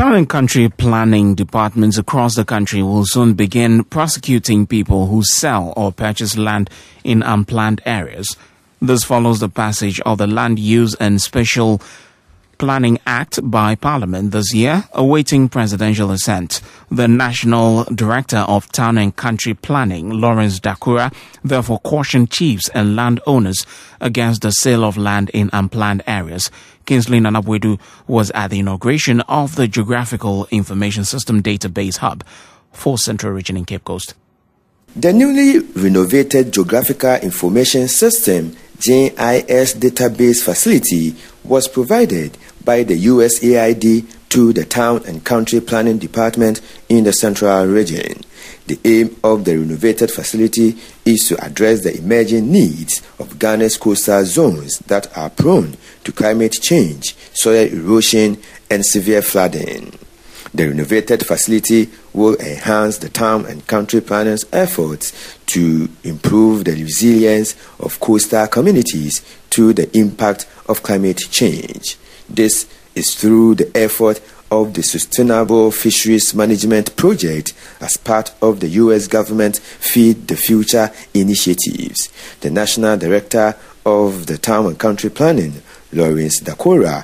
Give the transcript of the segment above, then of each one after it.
Town and country planning departments across the country will soon begin prosecuting people who sell or purchase land in unplanned areas. This follows the passage of the Land Use and Spatial Planning Act by Parliament this year, awaiting presidential assent. The National Director of Town and Country Planning, Lawrence Dakura, therefore cautioned chiefs and landowners against the sale of land in unplanned areas. Kingsley Nanabwedu was at the inauguration of the Geographical Information System Database Hub for Central Region in Cape Coast. The newly renovated Geographical Information System GIS database facility was provided by the USAID to the Town and Country Planning Department in the Central Region. The aim of the renovated facility is to address the emerging needs of Ghana's coastal zones that are prone to climate change, soil erosion, and severe flooding. The renovated facility will enhance the town and country planners' efforts to improve the resilience of coastal communities to the impact of climate change. This is through the effort of the Sustainable Fisheries Management Project as part of the U.S. government Feed the Future initiatives. The National Director of the Town and Country Planning, Lawrence Dakura.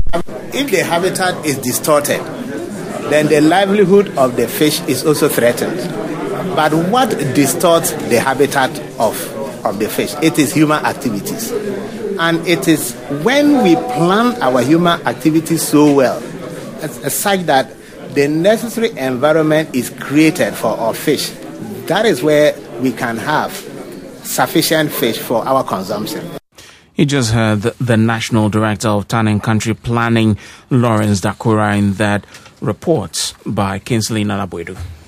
If the habitat is distorted, then the livelihood of the fish is also threatened. But what distorts the habitat of the fish? It is human activities. And it is when we plan our human activities so well, such that the necessary environment is created for our fish, that is where we can have sufficient fish for our consumption. You just heard the National Director of Town and Country Planning, Lawrence Dakura, in that report by Kingsley Nanabwedu.